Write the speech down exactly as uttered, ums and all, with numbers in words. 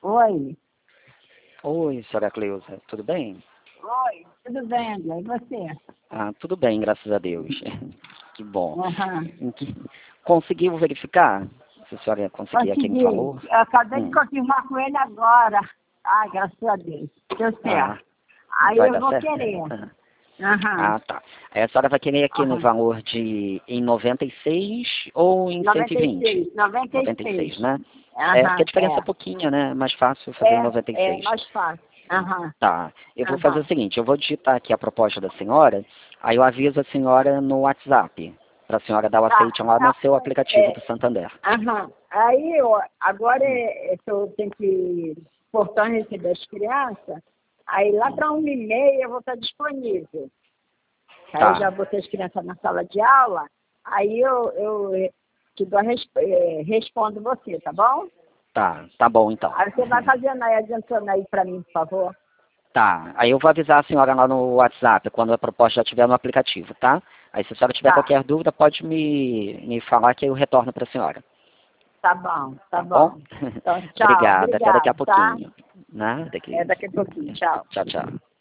Oi. Oi, senhora Cleusa, tudo bem? Oi, tudo bem, André? E você? Ah, tudo bem, graças a Deus. Que bom. Aham. Em que- Conseguiu verificar? Se a senhora ia conseguir aquele Consegui. valor? Eu acabei de Hum. confirmar com ele agora. Ai, graças a Deus. Deu Ah, certo. Aí vai eu dar vou certo? querer. Aham. Aham. Ah, tá. Aí a senhora vai querer aqui no Aham. valor de em noventa e seis ou em cento e noventa e vinte? seis. noventa e noventa e seis, seis. né? É, porque Aham, a diferença é é. pouquinha, né? É mais fácil fazer em noventa e É, é seis. mais fácil. Aham. Tá. Eu vou fazer o Aham. seguinte, eu vou digitar aqui a proposta da senhora, aí eu aviso a senhora no WhatsApp, para a senhora dar o Tá, aceite lá no tá. seu aplicativo do É, Santander. aham. Aí, ó, agora é, é que eu tenho que portão receber as crianças, aí lá para uma e meia eu vou estar disponível. Aí eu já Tá, botei as crianças na sala de aula, aí eu, eu eh, te dou, a resp- eh, respondo você, tá bom? tá, tá bom então. Aí você vai fazendo aí, adiantando aí para mim, por favor. Tá, aí eu vou avisar a senhora lá no WhatsApp, quando a proposta já estiver no aplicativo, tá? Aí se a senhora tiver Tá, qualquer dúvida, pode me, me falar que eu retorno para a senhora. tá bom, tá Tá bom? bom. Então, tchau, Obrigada, até daqui a obrigado, tá? pouquinho. Nada, É que daqui a pouquinho, tchau. Tchau, tchau.